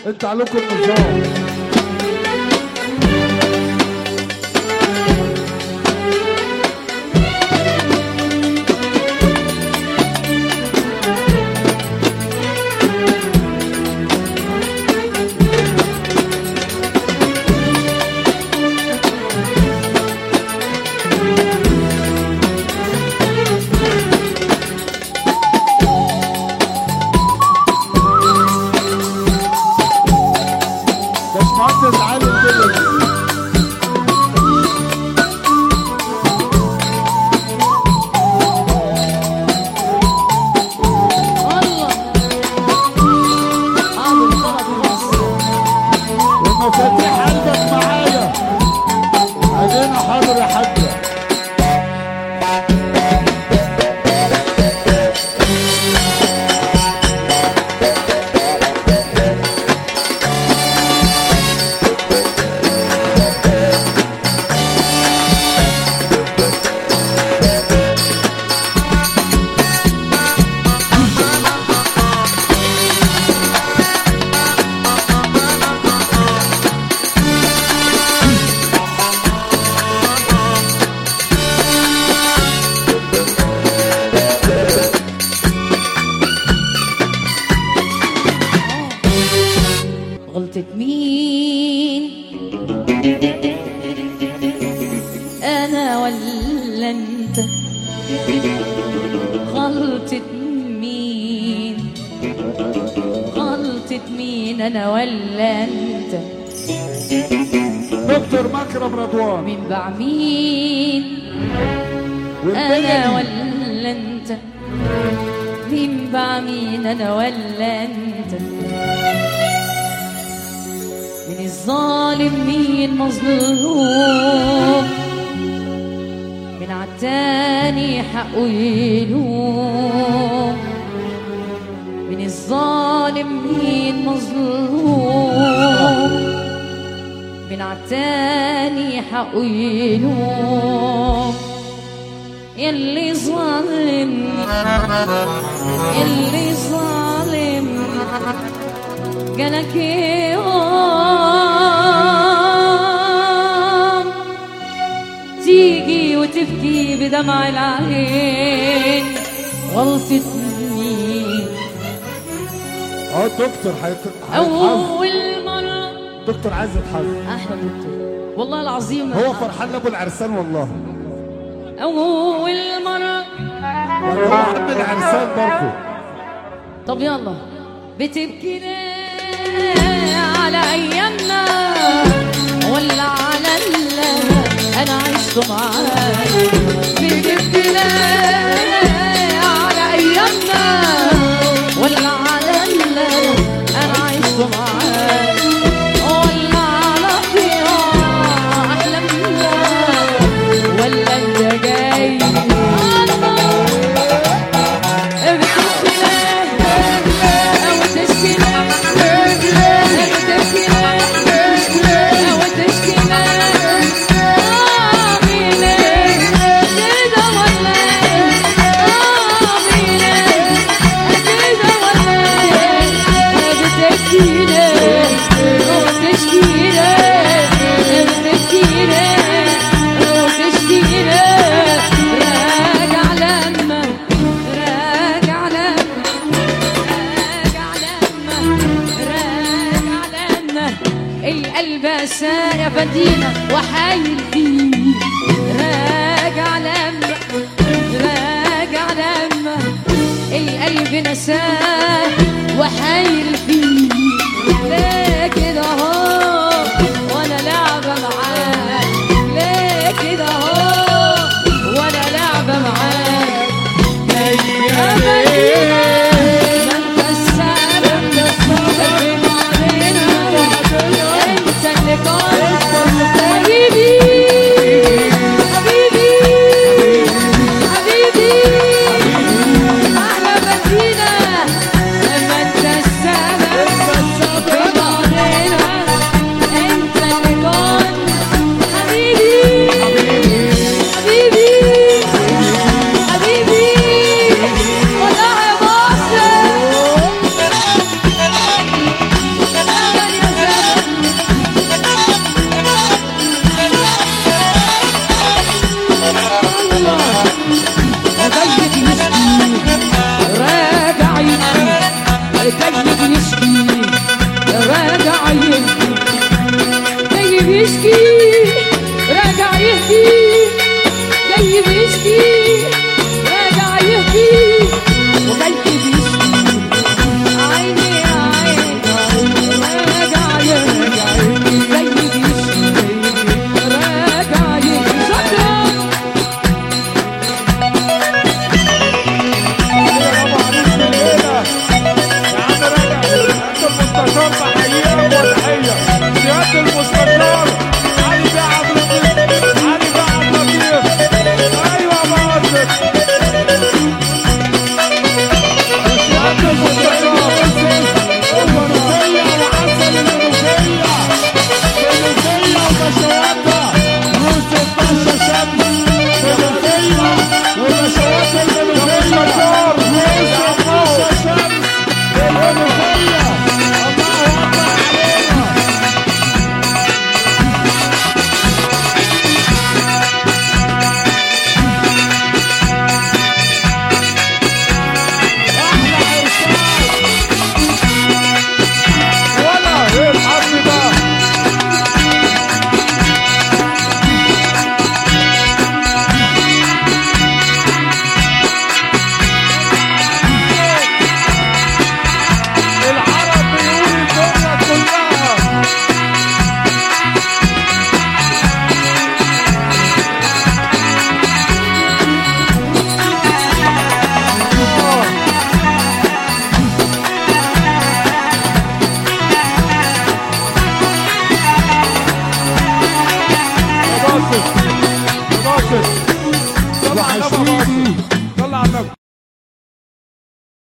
انت عليكم النظام. باشمهندس علي البلد. ومفاتيح قلبك معايا. ادينا حاضر يا حاجة. غلطة مين؟ أنا ولا أنت؟ غلطة مين؟ غلطة مين؟ أنا ولا أنت؟ دكتور مكرم رضوان. مين باع مين؟ أنا ولا أنت؟ مين باع مين؟ أنا ولا أنت؟ من الظالم مين مظلوم؟ من عالتاني حقه يلوم. من الظالم مين مظلوم؟ من عالتاني حقه يلوم. يلي ظالم يلي ظالم جالك يوم تيجي وتبكي بدمع العين. غلطة مين؟ دكتور أول مرة. دكتور عايز يتحظ. أحلى دكتور والله العظيم. هو فرحان لابو العرسان والله. أول مرة. ولا هو عم العرسان برضه. طب يلا. بتبكي ليه على أيامنا ولا على اللي أنا عشته معاك؟ بتبكي ليه على أيامنا ولا على اللي أنا عشته معاك؟ ولا على ضياع أحلامنا ولا أنت جاي؟ يا بدينا وحايل فيه. راجع لما القلب نساه وحايل فيه. ليه كده اهو وانا لعبة معاك؟ ليه كده اهو وانا لعبة معاك؟ يا بدينا ما انت السبب انت اللي حبيبي احلى بدينا. ما انت السبب بحييك وتحيه سياده المستشار علي بيه عبد اللطيف، علي بيه عبد اللطيف. ايوه باسط سياده المستشار المنوفيه وعسل المنوفيه، منوفيه وبشواتها يوسف باشا شمس، منوفيه وبشوات المنوفيه يوسف باشا شمس المنوفيه. الله اكبر علينا. احلى عرسان ولا ايه الحظ ده. العرب بيقول الدنيا كلها يا باسط، يا باسط طلع على النبي، يا باسط طلع على النبي.